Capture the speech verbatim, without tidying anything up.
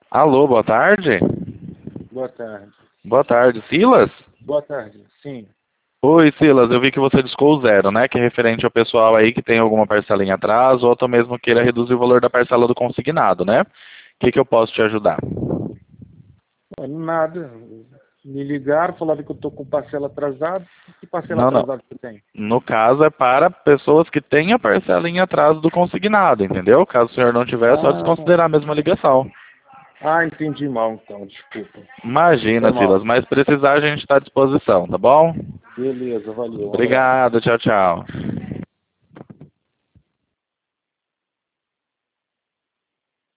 Alô, boa tarde. Boa tarde. Boa tarde, Silas? Boa tarde, sim. Oi, Silas, eu vi que você discou o zero, né? Que é referente ao pessoal aí que tem alguma parcela em atraso ou até mesmo queira reduzir o valor da parcela do consignado, né? O que que eu posso te ajudar? Não, nada. Me ligaram, falaram que eu estou com parcela atrasada. Que parcela Não, não. atrasada você tem? No caso é para pessoas que têm a parcela em atraso do consignado, entendeu? Caso o senhor não tiver, é só Ah, desconsiderar a mesma ligação. ah, entendi mal então, desculpa. Imagina, Foi Silas, mal. mas precisar a gente está à disposição, tá bom? Beleza, valeu, um abraço. Obrigado, tchau, tchau.